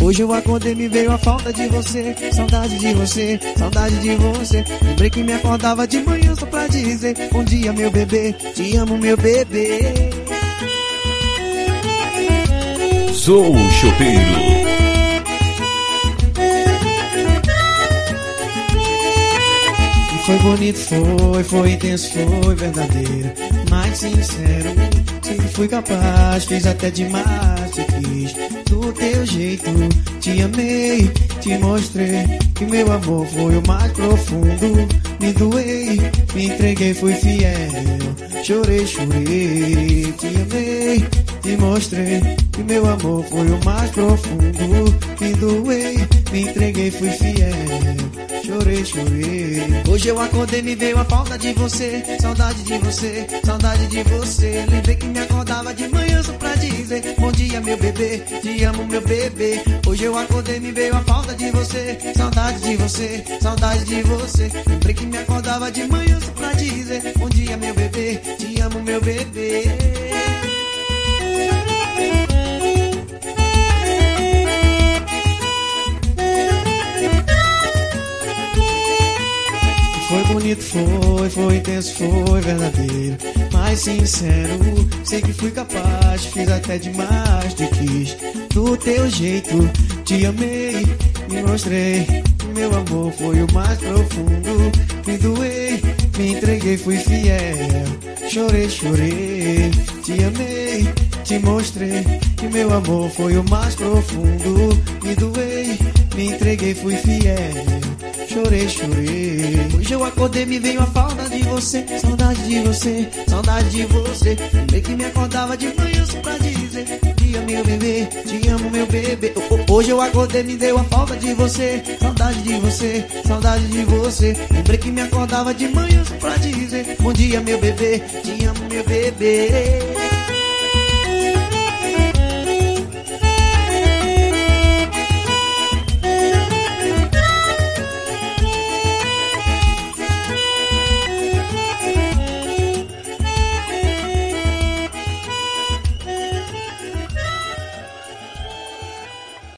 Hoje eu acordei, me veio a falta de você. Saudade de você, saudade de você. Lembrei que me acordava de manhã só pra dizer: bom dia meu bebê, te amo meu bebê. Sou o Chopeiro. Foi bonito, foi intenso, foi verdadeiro, mais sincero. Sempre fui capaz, fiz até demais, te quis do teu jeito. Te amei, te mostrei que meu amor foi o mais profundo. Me doei, me entreguei, fui fiel. Chorei, chorei, te amei, te mostrei que meu amor foi o mais profundo. Me doei, me entreguei, fui fiel. Chorei, chorei. Hoje eu acordei, me veio a falta de você. Saudade de você, saudade de você. Lembrei que me acordava de manhã só pra dizer: bom dia meu bebê, te amo meu bebê. Hoje eu acordei, me veio a falta de você. Saudade de você, saudade de você. Lembrei que me acordava de manhã só pra dizer: bom dia meu bebê, te amo meu bebê. Foi bonito, foi intenso, foi verdadeiro, mais sincero. Sei que fui capaz, fiz até demais, te quis do teu jeito. Te amei, me mostrei que meu amor foi o mais profundo. Me doei, me entreguei, fui fiel. Chorei, chorei, te amei, te mostrei que meu amor foi o mais profundo. Me doei, me entreguei, fui fiel. Chorei, chorei. Hoje eu acordei, me veio a falta de você. Saudade de você, saudade de você. Lembrei que me acordava de manhã só pra dizer: dia meu bebê, te amo meu bebê. Hoje eu acordei, me deu a falta de você. Saudade de você, saudade de você. Lembrei que me acordava de manhã só pra dizer: bom dia meu bebê, te amo meu bebê.